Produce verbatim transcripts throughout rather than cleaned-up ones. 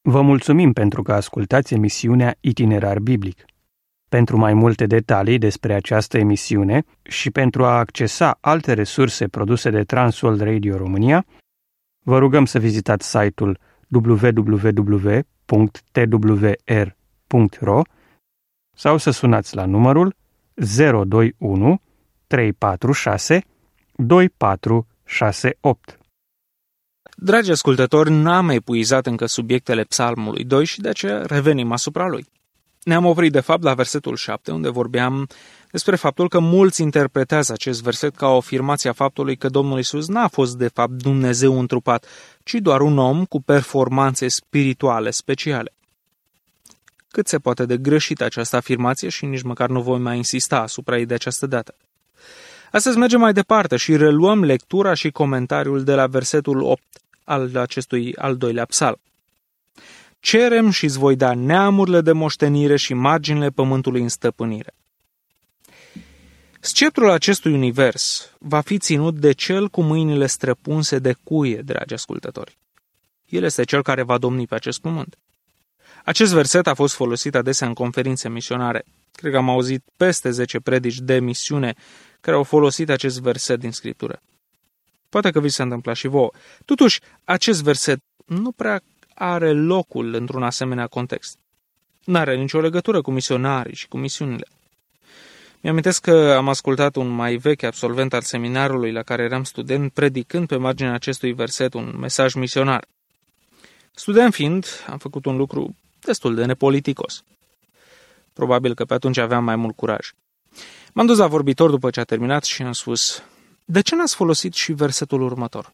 Vă mulțumim pentru că ascultați emisiunea Itinerar Biblic. Pentru mai multe detalii despre această emisiune și pentru a accesa alte resurse produse de Transworld Radio România, vă rugăm să vizitați site-ul w w w punct t w r punct r o sau să sunați la numărul zero doi unu trei patru șase doi patru șase opt. Dragi ascultători, n-am epuizat încă subiectele Psalmului doi și de aceea revenim asupra lui. Ne-am oprit de fapt la versetul șapte, unde vorbeam despre faptul că mulți interpretează acest verset ca o afirmație a faptului că Domnul Iisus n-a fost de fapt Dumnezeu întrupat, ci doar un om cu performanțe spirituale speciale. Cât se poate de greșită această afirmație și nici măcar nu voi mai insista asupra ei de această dată. Astăzi mergem mai departe și reluăm lectura și comentariul de la versetul opt al acestui al doilea psalm. Cerem și îți voi da neamurile de moștenire și marginile pământului în stăpânire. Sceptrul acestui univers va fi ținut de cel cu mâinile străpunse de cuie, dragi ascultători. El este cel care va domni pe acest pământ. Acest verset a fost folosit adesea în conferințe misionare. Cred că am auzit peste zece predici de misiune care au folosit acest verset din Scriptură. Poate că vi s-a întâmplat și vouă. Totuși, acest verset nu prea are locul într-un asemenea context. N-are nicio legătură cu misionarii și cu misiunile. Mi-amintesc că am ascultat un mai vechi absolvent al seminarului la care eram student predicând pe marginea acestui verset un mesaj misionar. Student fiind, am făcut un lucru destul de nepoliticos. Probabil că pe atunci aveam mai mult curaj. M-am dus la vorbitor după ce a terminat și am spus: de ce n-ați folosit și versetul următor?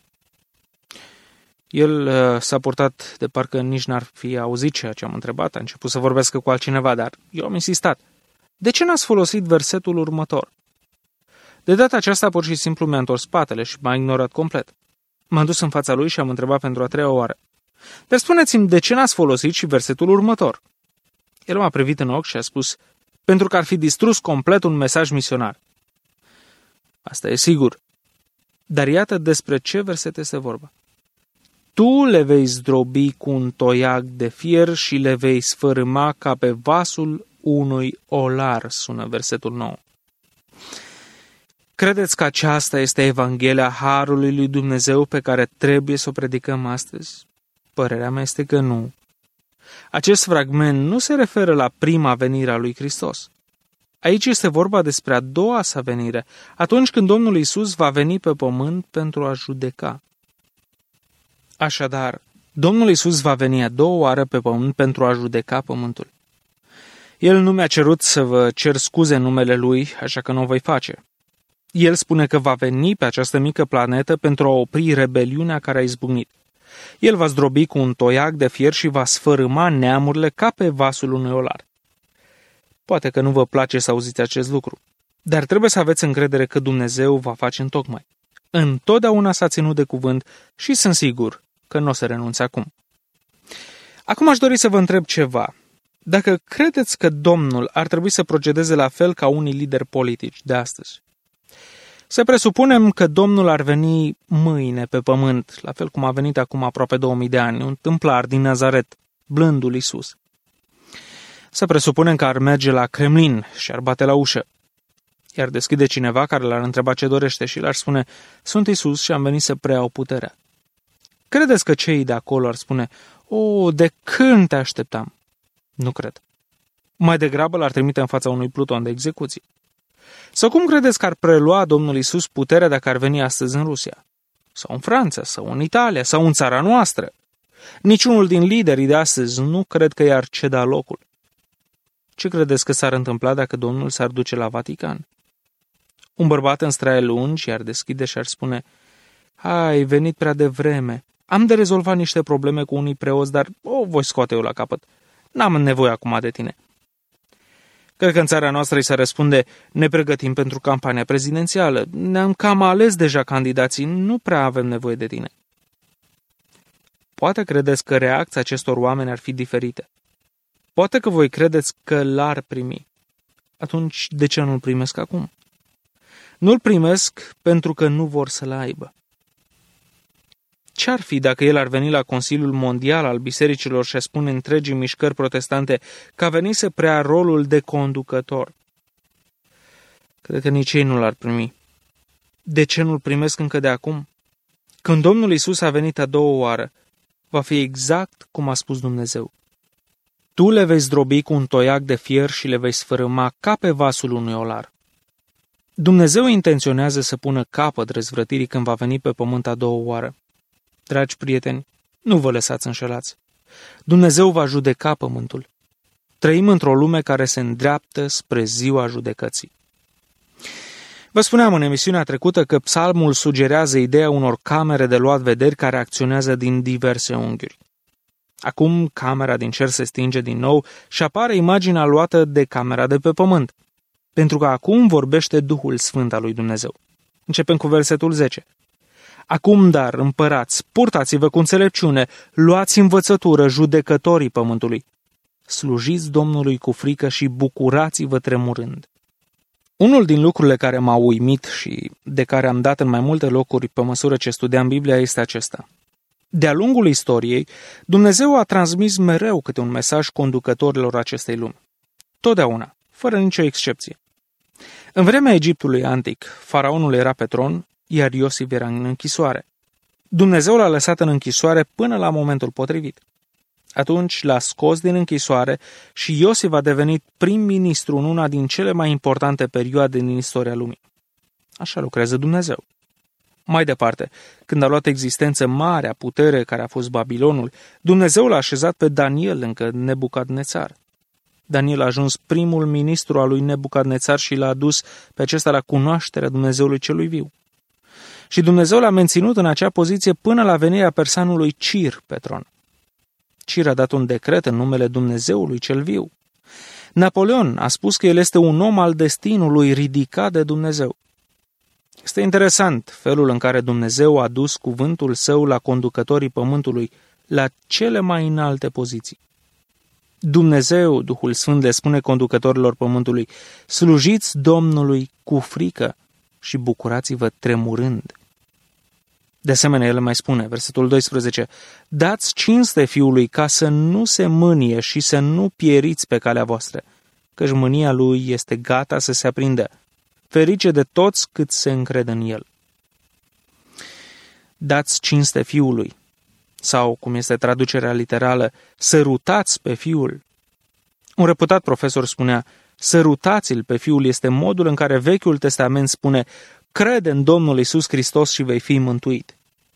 El uh, s-a purtat de parcă nici n-ar fi auzit ceea ce am întrebat, a început să vorbească cu altcineva, dar eu am insistat. De ce n-ați folosit versetul următor? De data aceasta pur și simplu mi-a întors spatele și m-a ignorat complet. M-am dus în fața lui și am întrebat pentru a treia oară: dar spuneți-mi, de ce n-ați folosit și versetul următor? El m-a privit în ochi și a spus: pentru că ar fi distrus complet un mesaj misionar. Asta e sigur. Dar iată despre ce verset este vorba. Tu le vei zdrobi cu un toiag de fier și le vei sfărâma ca pe vasul unui olar, sună versetul nouă. Credeți că aceasta este Evanghelia Harului lui Dumnezeu pe care trebuie să o predicăm astăzi? Părerea mea este că nu. Acest fragment nu se referă la prima venire a lui Hristos. Aici este vorba despre a doua sa venire, atunci când Domnul Iisus va veni pe pământ pentru a judeca. Așadar, Domnul Iisus va veni a doua oară pe pământ pentru a judeca pământul. El nu mi-a cerut să vă cer scuze în numele Lui, așa că nu o voi face. El spune că va veni pe această mică planetă pentru a opri rebeliunea care a izbucnit. El va zdrobi cu un toiag de fier și va sfărâma neamurile ca pe vasul unui olar. Poate că nu vă place să auziți acest lucru, dar trebuie să aveți încredere că Dumnezeu va face întocmai. Întotdeauna s-a ținut de cuvânt și sunt sigur că nu o să renunțe acum. Acum aș dori să vă întreb ceva. Dacă credeți că Domnul ar trebui să procedeze la fel ca unii lideri politici de astăzi? Să presupunem că Domnul ar veni mâine pe pământ, la fel cum a venit acum aproape două mii de ani, un tâmplar din Nazaret, blândul Iisus. Să presupunem că ar merge la Kremlin și ar bate la ușă. Iar deschide cineva care l-ar întreba ce dorește și l-ar spune: sunt Iisus și am venit să preiau puterea. Credeți că cei de acolo ar spune: o, de când te așteptam? Nu cred. Mai degrabă l-ar trimite în fața unui pluton de execuție. Sau cum credeți că ar prelua Domnul Iisus puterea dacă ar veni astăzi în Rusia? Sau în Franța, sau în Italia, sau în țara noastră? Niciunul din liderii de astăzi nu cred că i-ar ceda locul. Ce credeți că s-ar întâmpla dacă Domnul s-ar duce la Vatican? Un bărbat în straie lungi i-ar deschide și ar spune: ai venit prea devreme. Am de rezolvat niște probleme cu unii preoți, dar o voi scoate eu la capăt. N-am nevoie acum de tine. Cred că în țara noastră îi se răspunde: ne pregătim pentru campania prezidențială. Ne-am cam ales deja candidații, nu prea avem nevoie de tine. Poate credeți că reacția acestor oameni ar fi diferite. Poate că voi credeți că l-ar primi. Atunci de ce nu-l primesc acum? Nu-l primesc pentru că nu vor să-l aibă. Ce-ar fi dacă el ar veni la Consiliul Mondial al Bisericilor și a spune întregii mișcări protestante că a venit să preia rolul de conducător? Cred că nici ei nu l-ar primi. De ce nu-l primesc încă de acum? Când Domnul Iisus a venit a doua oară, va fi exact cum a spus Dumnezeu. Tu le vei zdrobi cu un toiac de fier și le vei sfărâma ca pe vasul unui olar. Dumnezeu intenționează să pună capăt răzvrătirii când va veni pe pământ a doua oară. Dragi prieteni, nu vă lăsați înșelați. Dumnezeu va judeca pământul. Trăim într-o lume care se îndreaptă spre ziua judecății. Vă spuneam în emisiunea trecută că psalmul sugerează ideea unor camere de luat vederi care acționează din diverse unghiuri. Acum camera din cer se stinge din nou și apare imaginea luată de camera de pe pământ, pentru că acum vorbește Duhul Sfânt al lui Dumnezeu. Începem cu versetul zece. Acum, dar, împărați, purtați-vă cu înțelepciune, luați învățătură, judecătorii pământului. Slujiți Domnului cu frică și bucurați-vă tremurând. Unul din lucrurile care m-a uimit și de care am dat în mai multe locuri pe măsură ce studiam Biblia este acesta. De-a lungul istoriei, Dumnezeu a transmis mereu câte un mesaj conducătorilor acestei lumi. Totdeauna, fără nicio excepție. În vremea Egiptului antic, faraonul era pe tron, iar Iosif era în închisoare. Dumnezeu l-a lăsat în închisoare până la momentul potrivit. Atunci l-a scos din închisoare și Iosif a devenit prim-ministru în una din cele mai importante perioade din istoria lumii. Așa lucrează Dumnezeu. Mai departe, când a luat existență marea putere care a fost Babilonul, Dumnezeu l-a așezat pe Daniel lângă Nebucadnețar. Daniel a ajuns primul ministru al lui Nebucadnețar și l-a adus pe acesta la cunoașterea Dumnezeului celui viu. Și Dumnezeu l-a menținut în acea poziție până la venirea persanului Cir pe tron. Cir a dat un decret în numele Dumnezeului cel viu. Napoleon a spus că el este un om al destinului ridicat de Dumnezeu. Este interesant felul în care Dumnezeu a dus cuvântul său la conducătorii pământului, la cele mai înalte poziții. Dumnezeu, Duhul Sfânt, le spune conducătorilor pământului, slujiți Domnului cu frică și bucurați-vă tremurând. De asemenea, el mai spune, versetul doisprezece, dați cinste fiului ca să nu se mânie și să nu pieriți pe calea voastră, căci mânia lui este gata să se aprindă. Ferice de toți cât se încred în el. Dați cinste fiului, sau, cum este traducerea literală, sărutați pe fiul. Un reputat profesor spunea, sărutați-l pe fiul este modul în care Vechiul Testament spune, crede în Domnul Iisus Hristos și vei fi mântuit.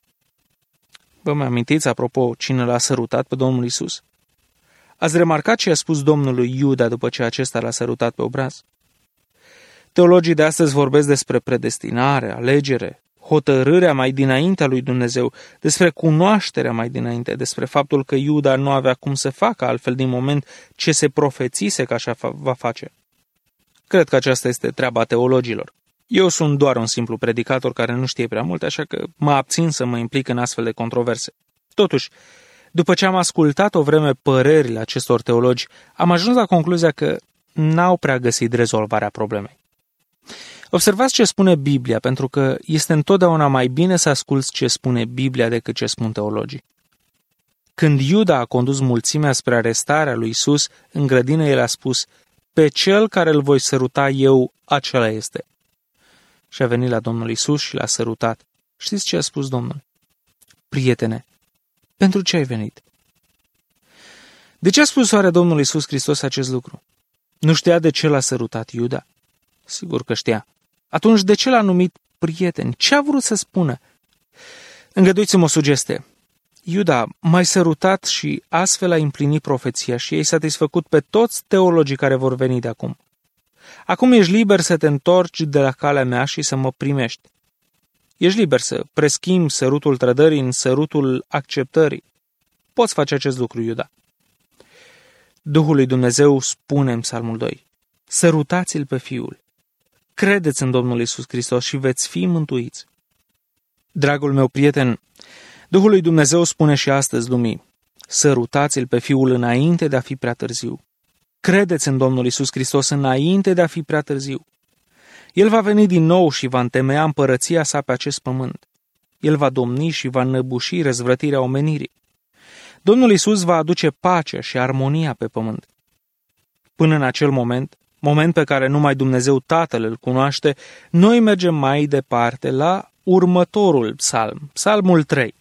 Vă mai amintiți, apropo, cine l-a sărutat pe Domnul Iisus? Ați remarcat ce a spus Domnului Iuda după ce acesta l-a sărutat pe obraz? Teologii de astăzi vorbesc despre predestinare, alegere, hotărârea mai dinaintea lui Dumnezeu, despre cunoașterea mai dinainte, despre faptul că Iuda nu avea cum să facă altfel din moment ce se profețise că așa va face. Cred că aceasta este treaba teologilor. Eu sunt doar un simplu predicator care nu știe prea mult, așa că mă abțin să mă implic în astfel de controverse. Totuși, după ce am ascultat o vreme părerile acestor teologi, am ajuns la concluzia că n-au prea găsit rezolvarea problemei. Observați ce spune Biblia, pentru că este întotdeauna mai bine să asculți ce spune Biblia decât ce spun teologii. Când Iuda a condus mulțimea spre arestarea lui Isus, în grădină el a spus, pe cel care îl voi săruta eu, acela este. Și a venit la Domnul Isus și l-a sărutat. Știți ce a spus Domnul? Prietene, pentru ce ai venit? De ce a spus oare Domnul Isus Hristos acest lucru? Nu știa de ce l-a sărutat Iuda? Sigur că știa. Atunci de ce l-a numit prieten? Ce a vrut să spună? Îngăduiți-mi o sugestie. Iuda, m-ai sărutat și astfel a împlinit profeția și ai satisfăcut pe toți teologii care vor veni de acum. Acum ești liber să te întorci de la calea mea și să mă primești. Ești liber să preschimbi sărutul trădării în sărutul acceptării. Poți face acest lucru, Iuda. Duhul lui Dumnezeu spune în Psalmul doi, sărutați-l pe Fiul. Credeți în Domnul Iisus Hristos și veți fi mântuiți. Dragul meu prieten, Duhul lui Dumnezeu spune și astăzi lumii, sărutați-l pe Fiul înainte de a fi prea târziu. Credeți în Domnul Iisus Hristos înainte de a fi prea târziu. El va veni din nou și va întemeia împărăția sa pe acest pământ. El va domni și va înăbuși răzvrătirea omenirii. Domnul Iisus va aduce pacea și armonia pe pământ. Până în acel moment, moment pe care numai Dumnezeu Tatăl îl cunoaște, noi mergem mai departe la următorul psalm, psalmul trei.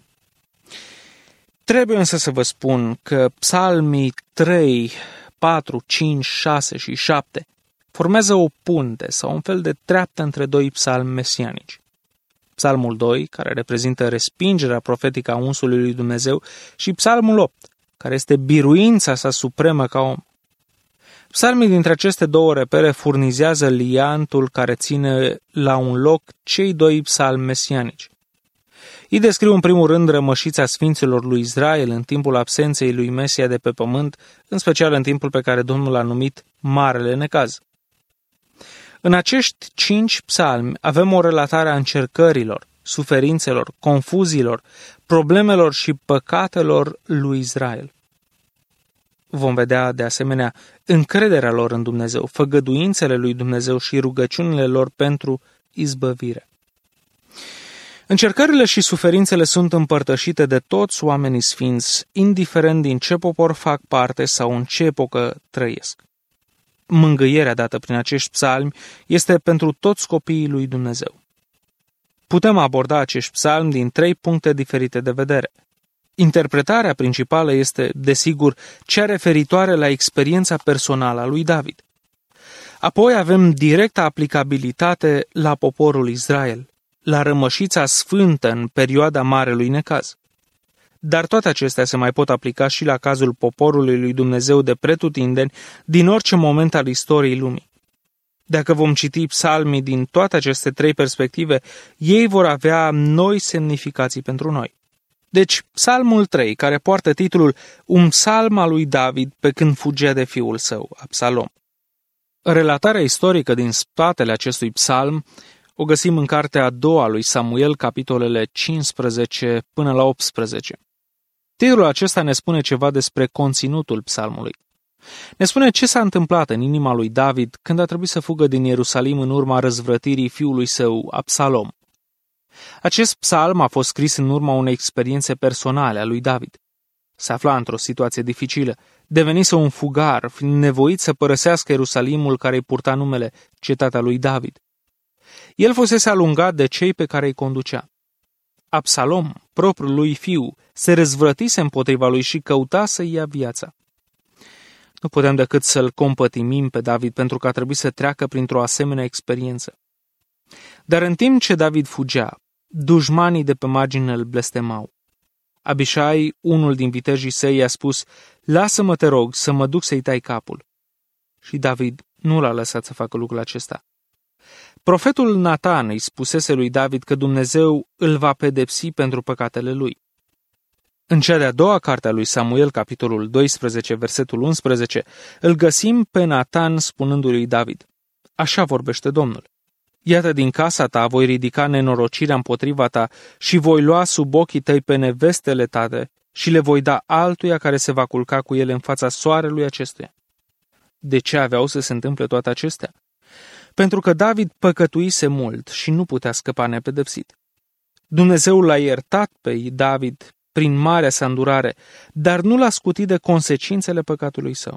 Trebuie însă să vă spun că psalmii trei, patru, cinci, șase și șapte formează o punte sau un fel de treaptă între doi psalmi mesianici. Psalmul doi, care reprezintă respingerea profetică a unsului lui Dumnezeu, și psalmul opt, care este biruința sa supremă ca om. Psalmii dintre aceste două repere furnizează liantul care ține la un loc cei doi psalmi mesianici. Ei descriu în primul rând rămășița sfinților lui Israel în timpul absenței lui Mesia de pe pământ, în special în timpul pe care Domnul l-a numit Marele Necaz. În acești cinci psalmi avem o relatare a încercărilor, suferințelor, confuziilor, problemelor și păcatelor lui Israel. Vom vedea de asemenea încrederea lor în Dumnezeu, făgăduințele lui Dumnezeu și rugăciunile lor pentru izbăvire. Încercările și suferințele sunt împărtășite de toți oamenii sfinți, indiferent din ce popor fac parte sau în ce epocă trăiesc. Mângâierea dată prin acești psalmi este pentru toți copiii lui Dumnezeu. Putem aborda acești psalmi din trei puncte diferite de vedere. Interpretarea principală este, desigur, cea referitoare la experiența personală a lui David. Apoi avem directa aplicabilitate la poporul Israel, la rămășița sfântă în perioada Marelui Necaz. Dar toate acestea se mai pot aplica și la cazul poporului lui Dumnezeu de pretutindeni din orice moment al istoriei lumii. Dacă vom citi psalmii din toate aceste trei perspective, ei vor avea noi semnificații pentru noi. Deci, psalmul trei, care poartă titlul Un psalm al lui David pe când fugea de fiul său, Absalom. Relatarea istorică din spatele acestui psalm o găsim în cartea a doua lui Samuel, capitolele cincisprezece până la optsprezece. Titlul acesta ne spune ceva despre conținutul psalmului. Ne spune ce s-a întâmplat în inima lui David când a trebuit să fugă din Ierusalim în urma răzvrătirii fiului său, Absalom. Acest psalm a fost scris în urma unei experiențe personale a lui David. Se afla într-o situație dificilă, devenise un fugar, fiind nevoit să părăsească Ierusalimul care îi purta numele Cetatea lui David. El fusese alungat de cei pe care îi conducea. Absalom, propriul lui fiu, se răzvrătise împotriva lui și căuta să-i ia viața. Nu putem decât să-l compătimim pe David pentru că a trebuit să treacă printr-o asemenea experiență. Dar în timp ce David fugea, dușmanii de pe margine îl blestemau. Abișai, unul din vitejii săi, i-a spus, lasă-mă, te rog, să mă duc să-i tai capul. Și David nu l-a lăsat să facă lucrul acesta. Profetul Natan îi spusese lui David că Dumnezeu îl va pedepsi pentru păcatele lui. În cea de-a doua carte a lui Samuel, capitolul doisprezece, versetul unsprezece, îl găsim pe Natan spunându-i lui David, așa vorbește Domnul. Iată, din casa ta voi ridica nenorocirea împotriva ta și voi lua sub ochii tăi pe nevestele tate și le voi da altuia care se va culca cu ele în fața soarelui acestuia. De ce aveau să se întâmple toate acestea? Pentru că David păcătuise mult și nu putea scăpa nepedepsit. Dumnezeu l-a iertat pe David prin marea sa îndurare, dar nu l-a scutit de consecințele păcatului său.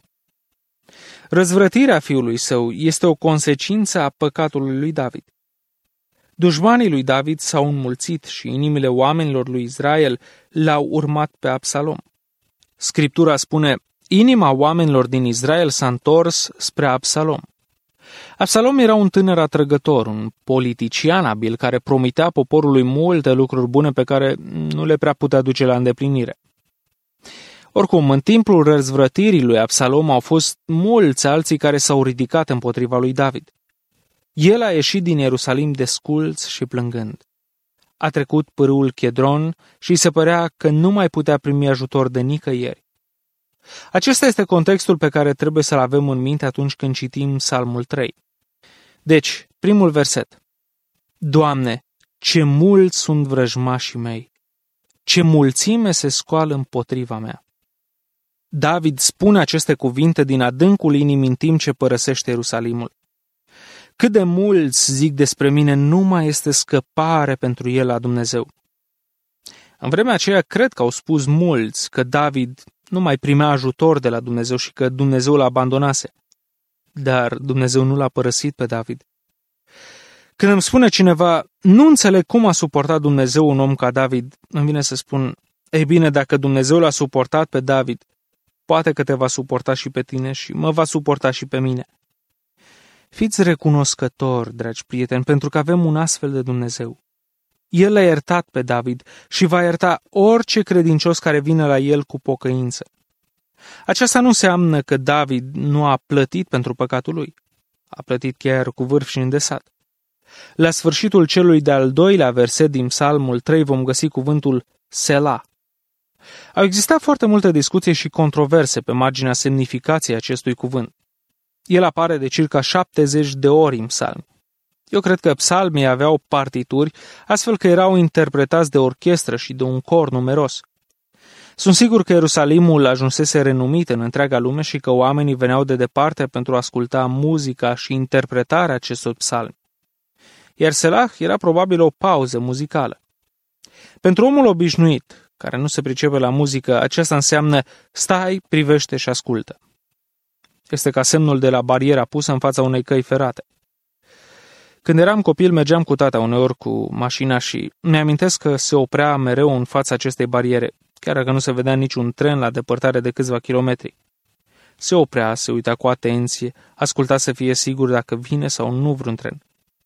Răzvrătirea fiului său este o consecință a păcatului lui David. Dușmanii lui David s-au înmulțit și inimile oamenilor lui Israel l-au urmat pe Absalom. Scriptura spune, inima oamenilor din Israel s-a întors spre Absalom. Absalom era un tânăr atrăgător, un politician abil care promitea poporului multe lucruri bune pe care nu le prea putea duce la îndeplinire. Oricum, în timpul răzvrătirii lui Absalom au fost mulți alții care s-au ridicat împotriva lui David. El a ieșit din Ierusalim desculț și plângând. A trecut pârâul Chedron și îi se părea că nu mai putea primi ajutor de nicăieri. Acesta este contextul pe care trebuie să-l avem în minte atunci când citim Psalmul trei. Deci, primul verset. Doamne, ce mulți sunt vrăjmașii mei! Ce mulțime se scoală împotriva mea! David spune aceste cuvinte din adâncul inimii în timp ce părăsește Ierusalimul. Cât de mulți zic despre mine, nu mai este scăpare pentru el la Dumnezeu. În vremea aceea cred că au spus mulți că David nu mai primea ajutor de la Dumnezeu și că Dumnezeu l-a abandonase. Dar Dumnezeu nu l-a părăsit pe David. Când îmi spune cineva, nu înțeleg cum a suportat Dumnezeu un om ca David, îmi vine să spun, ei bine, dacă Dumnezeu l-a suportat pe David, poate că te va suporta și pe tine și mă va suporta și pe mine. Fiți recunoscători, dragi prieteni, pentru că avem un astfel de Dumnezeu. El l-a iertat pe David și va ierta orice credincios care vine la el cu pocăință. Aceasta nu înseamnă că David nu a plătit pentru păcatul lui. A plătit chiar cu vârf și îndesat. La sfârșitul celui de-al doilea verset din Psalmul trei vom găsi cuvântul Selah. Au existat foarte multe discuții și controverse pe marginea semnificației acestui cuvânt. El apare de circa șaptezeci de ori în psalmi. Eu cred că psalmii aveau partituri, astfel că erau interpretați de orchestră și de un cor numeros. Sunt sigur că Ierusalimul ajunsese renumit în întreaga lume și că oamenii veneau de departe pentru a asculta muzica și interpretarea acestor psalmi. Iar Selah era probabil o pauză muzicală. Pentru omul obișnuit, care nu se pricepe la muzică, aceasta înseamnă stai, privește și ascultă. Este ca semnul de la bariera pusă în fața unei căi ferate. Când eram copil, mergeam cu tata uneori cu mașina și mi-amintesc că se oprea mereu în fața acestei bariere, chiar dacă nu se vedea niciun tren la depărtare de câțiva kilometri. Se oprea, se uita cu atenție, asculta să fie sigur dacă vine sau nu vreun tren.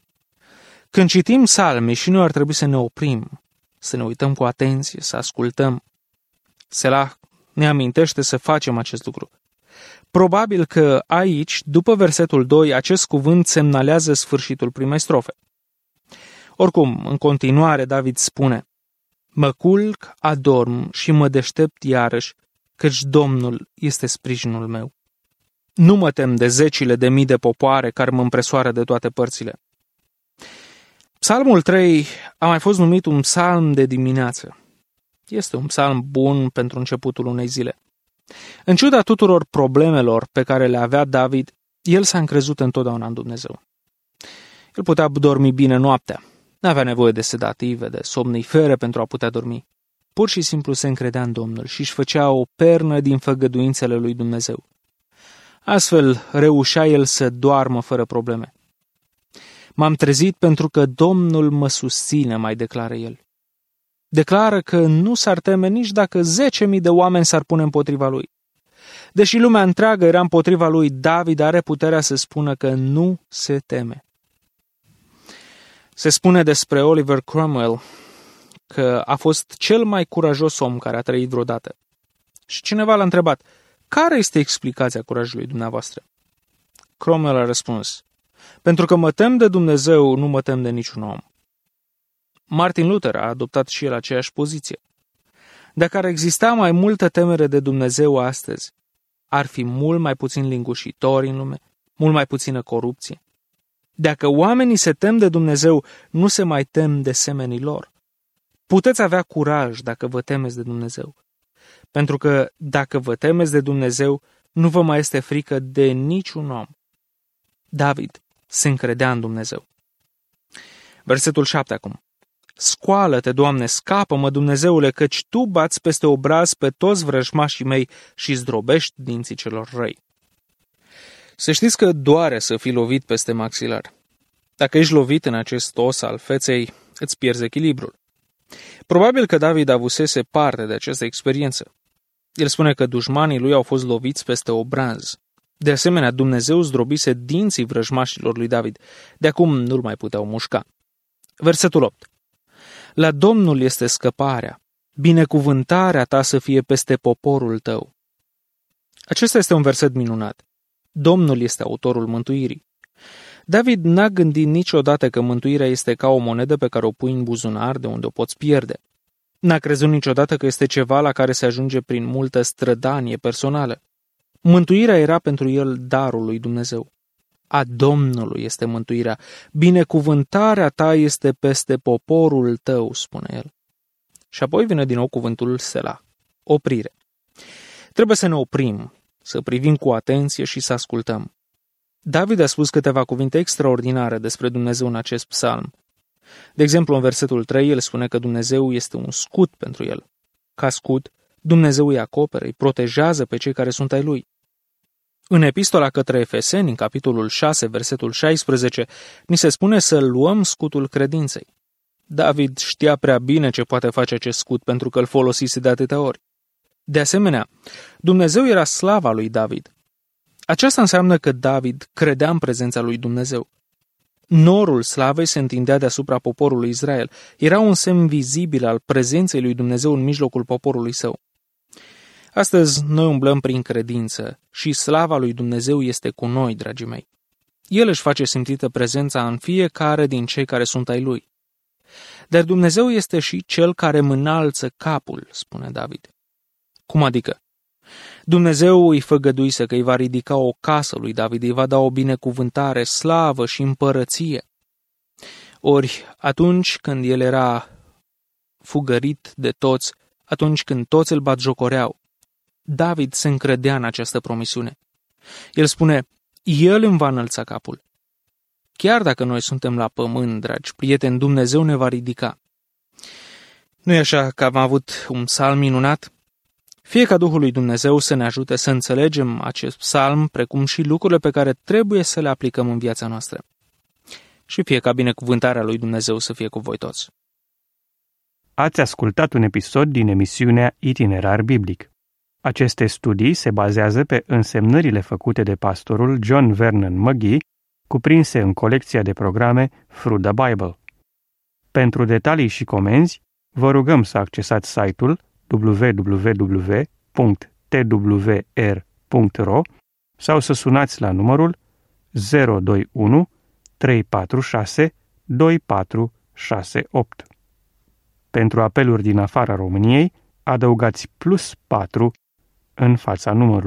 Când citim psalmii și noi ar trebui să ne oprim, să ne uităm cu atenție, să ascultăm. Selah ne amintește să facem acest lucru. Probabil că aici, după versetul doi, acest cuvânt semnalează sfârșitul primei strofe. Oricum, în continuare, David spune, mă culc, adorm și mă deștept iarăși, căci Domnul este sprijinul meu. Nu mă tem de zecile de mii de popoare care mă împresoară de toate părțile. Psalmul trei a mai fost numit un psalm de dimineață. Este un psalm bun pentru începutul unei zile. În ciuda tuturor problemelor pe care le avea David, el s-a încrezut întotdeauna în Dumnezeu. El putea dormi bine noaptea. Nu avea nevoie de sedative, de somnifere pentru a putea dormi. Pur și simplu se încredea în Domnul și își făcea o pernă din făgăduințele lui Dumnezeu. Astfel reușea el să doarmă fără probleme. M-am trezit pentru că Domnul mă susține, mai declară el. Declară că nu s-ar teme nici dacă zece mii de oameni s-ar pune împotriva lui. Deși lumea întreagă era împotriva lui, David are puterea să spună că nu se teme. Se spune despre Oliver Cromwell că a fost cel mai curajos om care a trăit vreodată. Și cineva l-a întrebat, care este explicația curajului dumneavoastră? Cromwell a răspuns, pentru că mă tem de Dumnezeu, nu mă tem de niciun om. Martin Luther a adoptat și el aceeași poziție. Dacă ar exista mai multă temere de Dumnezeu astăzi, ar fi mult mai puțin lingușitori în lume, mult mai puțină corupție. Dacă oamenii se tem de Dumnezeu, nu se mai tem de semenii lor. Puteți avea curaj dacă vă temeți de Dumnezeu. Pentru că dacă vă temeți de Dumnezeu, nu vă mai este frică de niciun om. David se încredea în Dumnezeu. Versetul șapte acum. Scoală-te, Doamne, scapă-mă, Dumnezeule, căci Tu bați peste obraz pe toți vrăjmașii mei și zdrobești dinții celor răi. Să știți că doare să fii lovit peste maxilar. Dacă ești lovit în acest os al feței, îți pierzi echilibrul. Probabil că David avusese parte de această experiență. El spune că dușmanii lui au fost loviți peste obraz. De asemenea, Dumnezeu zdrobise dinții vrăjmașilor lui David. De acum nu-l mai puteau mușca. Versetul opt. La Domnul este scăparea, binecuvântarea ta să fie peste poporul tău. Acesta este un verset minunat. Domnul este autorul mântuirii. David n-a gândit niciodată că mântuirea este ca o monedă pe care o pui în buzunar de unde o poți pierde. N-a crezut niciodată că este ceva la care se ajunge prin multă strădanie personală. Mântuirea era pentru el darul lui Dumnezeu. A Domnului este mântuirea. Binecuvântarea ta este peste poporul tău, spune el. Și apoi vine din nou cuvântul Selah, oprire. Trebuie să ne oprim, să privim cu atenție și să ascultăm. David a spus câteva cuvinte extraordinare despre Dumnezeu în acest psalm. De exemplu, în versetul trei, el spune că Dumnezeu este un scut pentru el. Ca scut, Dumnezeu îi acoperă, îi protejează pe cei care sunt ai lui. În epistola către Efeseni, în capitolul șase, versetul șaisprezece, ni se spune să luăm scutul credinței. David știa prea bine ce poate face acest scut pentru că îl folosise de atâtea ori. De asemenea, Dumnezeu era slava lui David. Aceasta înseamnă că David credea în prezența lui Dumnezeu. Norul slavei se întindea deasupra poporului Israel. Era un semn vizibil al prezenței lui Dumnezeu în mijlocul poporului său. Astăzi noi umblăm prin credință și slava lui Dumnezeu este cu noi, dragii mei. El își face simțită prezența în fiecare din cei care sunt ai lui. Dar Dumnezeu este și cel care îmi înalță capul, spune David. Cum adică? Dumnezeu îi făgăduise că îi va ridica o casă lui David, îi va da o binecuvântare, slavă și împărăție. Ori atunci când el era fugărit de toți, atunci când toți îl batjocoreau, David se încredea în această promisiune. El spune, el îmi va înălța capul. Chiar dacă noi suntem la pământ, dragi prieteni, Dumnezeu ne va ridica. Nu-i așa că am avut un psalm minunat? Fie ca Duhul lui Dumnezeu să ne ajute să înțelegem acest psalm, precum și lucrurile pe care trebuie să le aplicăm în viața noastră. Și fie ca binecuvântarea lui Dumnezeu să fie cu voi toți. Ați ascultat un episod din emisiunea Itinerar Biblic. Aceste studii se bazează pe însemnările făcute de pastorul John Vernon McGee, cuprinse în colecția de programe Through the Bible. Pentru detalii și comenzi, vă rugăm să accesați site-ul w w w punct t w r punct r o sau să sunați la numărul zero doi unu trei patru șase doi patru șase opt. Pentru apeluri din afara României, adăugați plus patru în fața numărului.